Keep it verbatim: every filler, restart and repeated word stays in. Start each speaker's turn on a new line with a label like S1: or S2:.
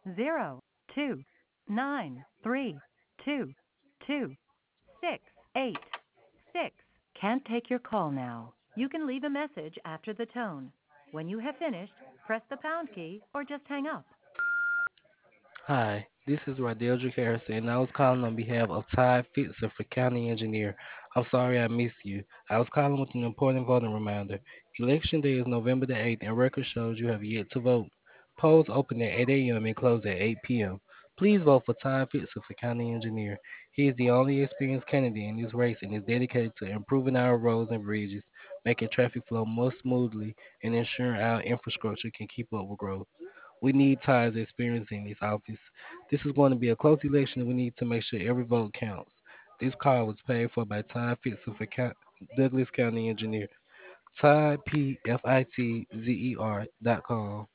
S1: zero two nine three two two six eight six. Can't take your call now. You can leave a message after the tone. When you have finished, press the pound key or just hang up.
S2: Hi, this is Radeldrick Harrison, and I was calling on behalf of Ty Fitzer for County Engineer. I'm sorry I missed you. I was calling with an important voting reminder. Election day is November the eighth, and record shows you have yet to vote. Polls open at eight a m and close at eight p m. Please vote for Ty Fitzer for County Engineer. He is the only experienced candidate in this race and is dedicated to improving our roads and bridges, making traffic flow more smoothly, and ensuring our infrastructure can keep up with growth. We need ties experience in this office. This is going to be a close election, and we need to make sure every vote counts. This call was paid for by Ty Fitzer for Count- Douglas County Engineer. Ty P F I T Z E R dot com.